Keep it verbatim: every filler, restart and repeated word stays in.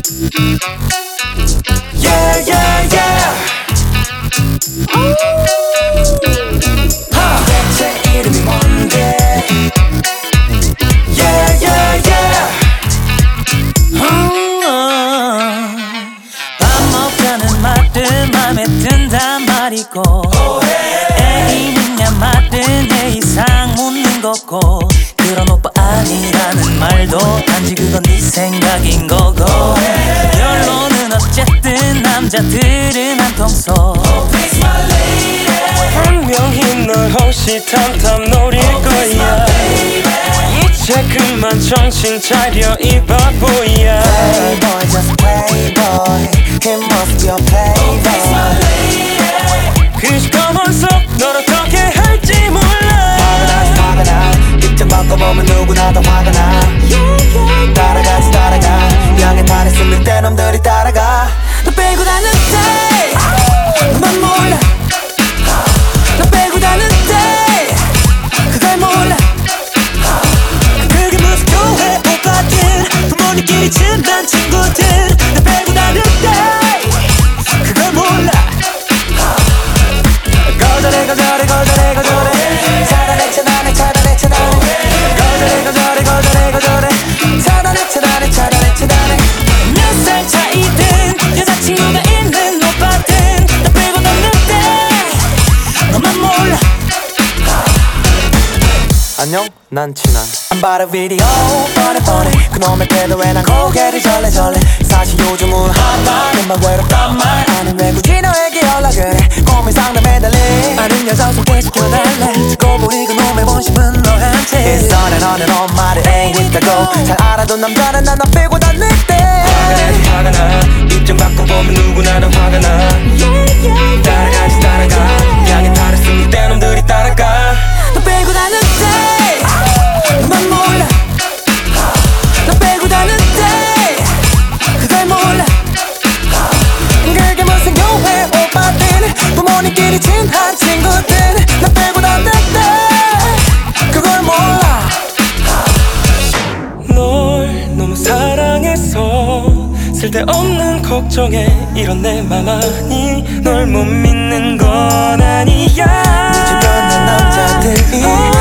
Yeah yeah yeah 하! 대체 이름이 뭔데 Yeah yeah yeah 밥 먹자는 말든 맘에 든단 말이고 애인이냐 말든 내 이상 묻는 거고 그런 오빠 아니라는 말도 단지 그건 네 생각인 거고 결론은 어쨌든 남자들은 한통속 분명히 널 호시탐탐 노릴 거야 이제 그만 정신 차려 이 바보야 Playboy just playboy He must be a playboy 그 시커먼 속 널 어떻게 할지 몰라 화가 나 입장 바꿔보면 누구나 다 화가 나 따라가지 따라가 향해 발에 숨을 때 놈들이 따라가 너 빼고 다는데 너만 몰라 너 빼고 다는데 그걸 몰라 그게 무슨 교회 오빠들 부모님끼리 친한 친구들 너 빼고 다는데 그걸 몰라 거절해 거절해 거절해 거절해 차단해 차단해 차단해 차단해 거절해 거절해 거절해 거절해 차단해 차단해 차단해 차단해 몇 살 차이든 여자친구가 있는 오빠든 너 빼고 놨는데 너만 몰라 안녕 난 친한 안 봐라 비디오 뻔해 뻔해 그놈의 태도에 난 고개를 절레 절레 사실 요즘은 핫한 말 외롭단 말 아는 왜 굳이 너에게 연락을 해 고민 상담에 달리 아는 여자 소개시켜달래 듣고 보니 그놈의 본심은 너한테 일선에 너는 엄마를 애인 있다고 잘 알아도 남자는 난 너 빼고 다닐 때 화가 나지 화가 나 입장 바꿔보면 누구나 다 화가 나 따라가지 따라가 향해 발에 숨을 때 놈들이 따라가 너 빼고 다는데 너만 몰라 너 빼고 다는데 그걸 몰라 그게 무슨 교회 오빠들 부모님끼리 친한 친구들 나 빼고 다녔대 그걸 몰라 널 너무 사랑해서 쓸데없는 걱정에 이런 내 맘 아니 널 못 믿는 건 아니야 주변의 남자들이